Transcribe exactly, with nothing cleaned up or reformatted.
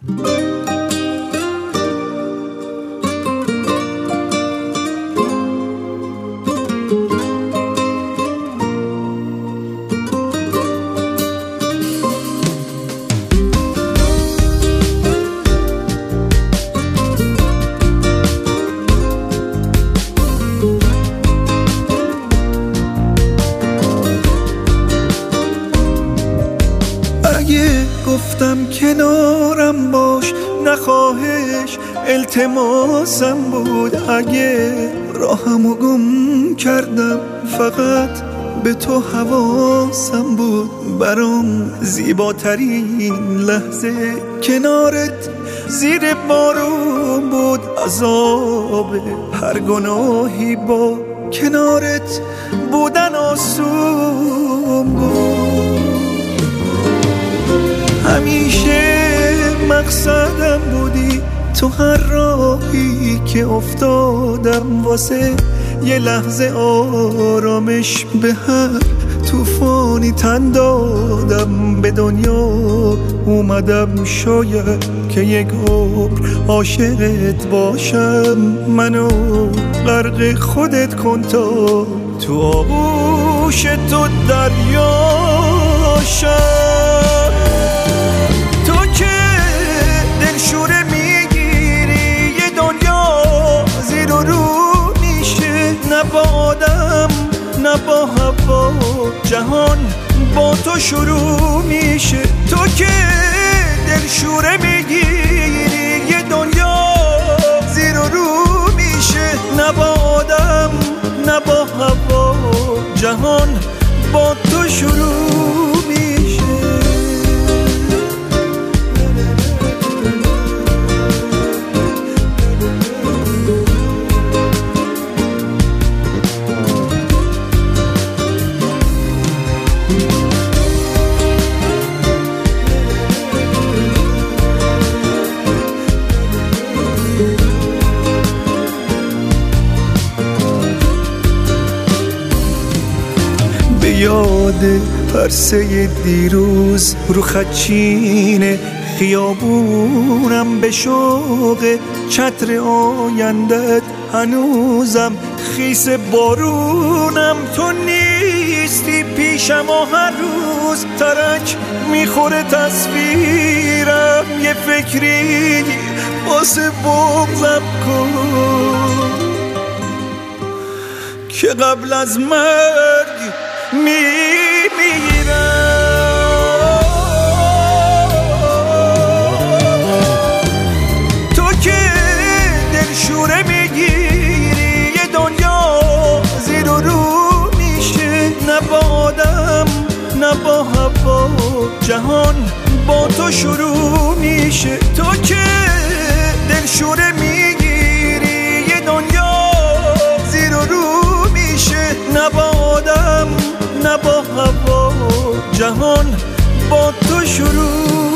گفتم کنارم باش، نخواهش التماسم بود. اگه راهمو گم کردم فقط به تو حواسم بود. برام زیباترین لحظه کنارت زیر بارون بود. عذاب هر گناهی با کنارت بودن آسون بود. همیشه مقصدم بودی تو، هر راهی که افتادم واسه یه لحظه آرامش به هر طوفانی تن دادم. به دنیا اومدم شاید که یک عمر عاشقت باشم. منو غرق خودت کن تا تو آغوش تو دریاشم. تو که دلشوره میگیری یه دنیا زیر و رو میشه. نه با آدم نه با هوا جهان با تو شروع میشه. تو که دلشوره میگیری یه دنیا زیر و رو میشه. نه با آدم نه با هوا جهان با تو شروع میشه. یاد پرسه دیروز رو خدچین خیابونم، به شوق چتر آیندت هنوزم خیس بارونم. تو نیستی پیشم و هر روز ترک میخوره تصویرم. یه فکری واسه بغضم کن که قبل از مرگ میمیرم. تو که دلشوره میگیری یه دنیا زیر و رو میشه. نه با آدم نه با هوا جهان با تو شروع میشه. تو که دلشوره میگیری یه دنیا زیر و رو میشه. نه با آدم نه با هوا جهان با تو شروع